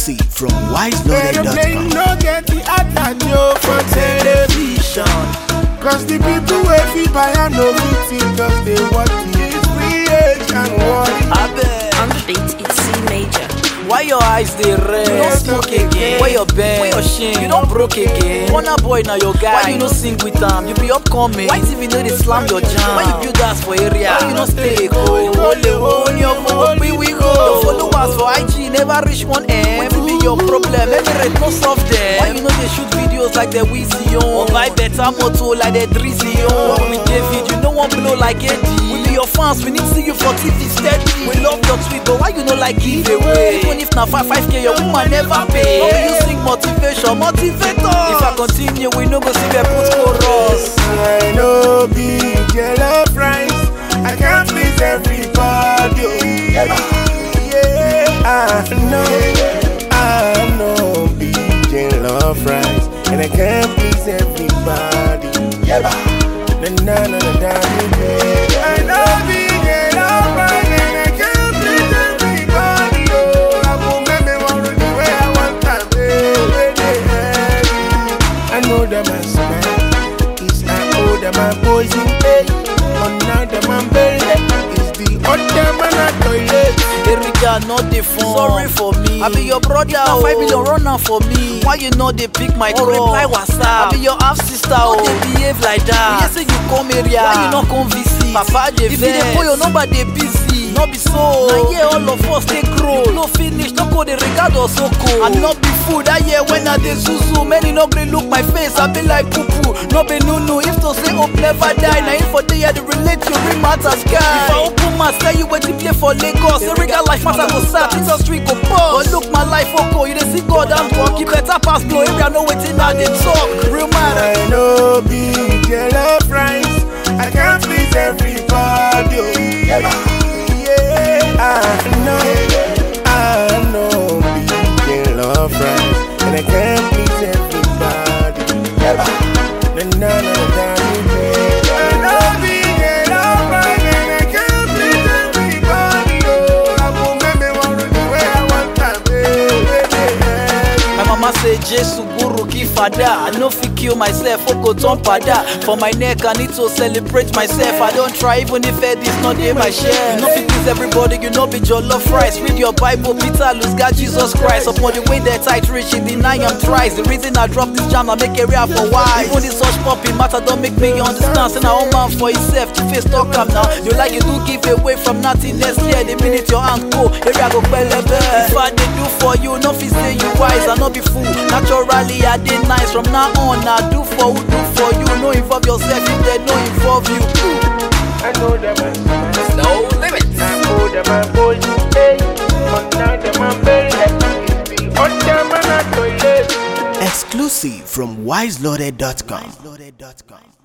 Exclusive from wiseloaded.com. They no get the advantage for television. Cause the people where we buy and no fit cause they want it. Creation what On the beat, it's C major. Why your eyes they red? You don't smoke again. Why your bend? Why your shame? You don't broke again. Wanna boy now your guy. Why you no sing with them? You be upcoming. Why TV know they slam your jam? Why you build us for area? Why you no stay cool? On your phone, we go. Your followers for IG never reach 1M. What be your problem? Let me rate no soft them. Why you know they shoot videos like the Weezy on? Or buy better motor like the Drizzy on? With David, you know one blow like Eddie. We be your fans, we need to see you for TV steady. We love your tweet, but why you know like giveaway? If na 5k your woman never pay. How you sing motivation, motivator? If I continue, we no go see the put chorus. I know be jello fries. I can't please everybody. Yeah, I know be jello fries, and I can't please everybody. I know be jello fries, and I can't please everybody. I know that my smile is I owe that my boys in bed. Another man belly is the other man at toilet. Erika, not the phone. Sorry for me. I be your brother. 5 million runner for me. Why you know they pick my call? Reply WhatsApp. I be your half sister. Oh, they behave like that. You say you come area. Why you not come visit? Papa, they if you dey call your number, they busy. Not be so. Now yeah, all of us they grow. No finish, no go the regard or so cool. And not be food. I hear when I dey zuzu. Many no green look my face. I be like poo poo. No be no. If to say hope never die. Now if for the year they relate you real matters guy. If I open my tell you where to play for Lagos. The regal life matter go sad. Industry go pause. But look my life okay. You dey see God and talk. You better pass blow. Area no waiting now they talk. Real matter. I know be jello fries. I can't please everybody. I know be jello fries, and I can't please everybody. I know be jello fries, and I can't please everybody. I won't make me want to do what I want to. My mama say Jesus Guru Kifada. I no fit kill myself, Oko turn pada. For my neck I need to celebrate myself. I don't try even if it's not in my share. You know fit please everybody, you know be your love rights. Read your Bible, Peter, lose God, Jesus Christ. Upon the way that tight reach, it deny I'm thrice. The reason I drop this jam, I make area for why. Even this such puppy matter don't make me understand. Say now man for himself, to face talk up now. You like you do give away from nothing next year. The minute your hand go, area go belebe. If I they do for you, no fit say you wise, I no be fool. Naturally I did nice. From now on I do for who do for you. No involve yourself if they no involve you. I know that my No limits. I know that my boys hey, another man belly is the other man at toilet. Exclusive from wiseloaded.com.